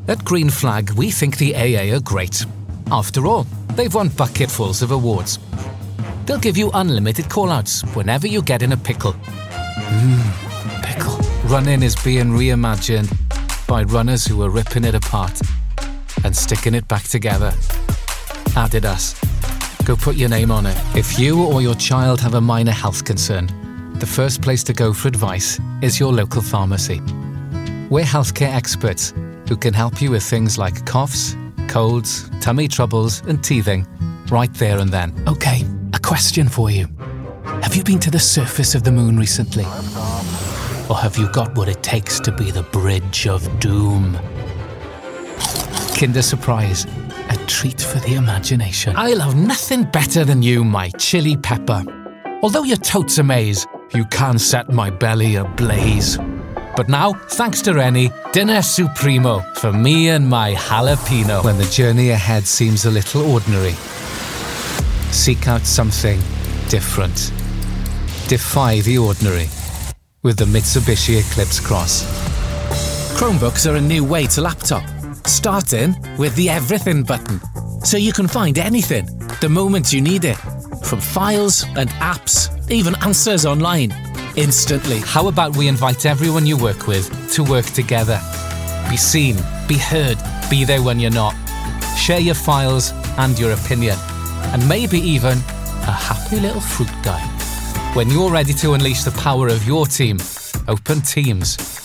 At Green Flag, we think the AA are great. After all, they've won bucketfuls of awards. They'll give you unlimited call-outs whenever you get in a pickle. Pickle. Running is being reimagined by runners who are ripping it apart and sticking it back together. Adidas. Go put your name on it. If you or your child have a minor health concern, the first place to go for advice is your local pharmacy. We're healthcare experts who can help you with things like coughs, colds, tummy troubles and teething right there and then. Okay, a question for you. Have you been to the surface of the moon recently? Or have you got what it takes to be the bridge of doom? Kinder Surprise, a treat for the imagination. I love nothing better than you, my chili pepper. Although you're totes amaze, you can set my belly ablaze. But now, thanks to Rennie, dinner supremo for me and my jalapeno. When the journey ahead seems a little ordinary, seek out something different. Defy the ordinary with the Mitsubishi Eclipse Cross. Chromebooks are a new way to laptop, starting with the Everything button, so you can find anything the moment you need it, from files and apps, even answers online, instantly. How about we invite everyone you work with to work together? Be seen, be heard, be there when you're not. Share your files and your opinion, and maybe even a happy little fruit guy. When you're ready to unleash the power of your team, open Teams.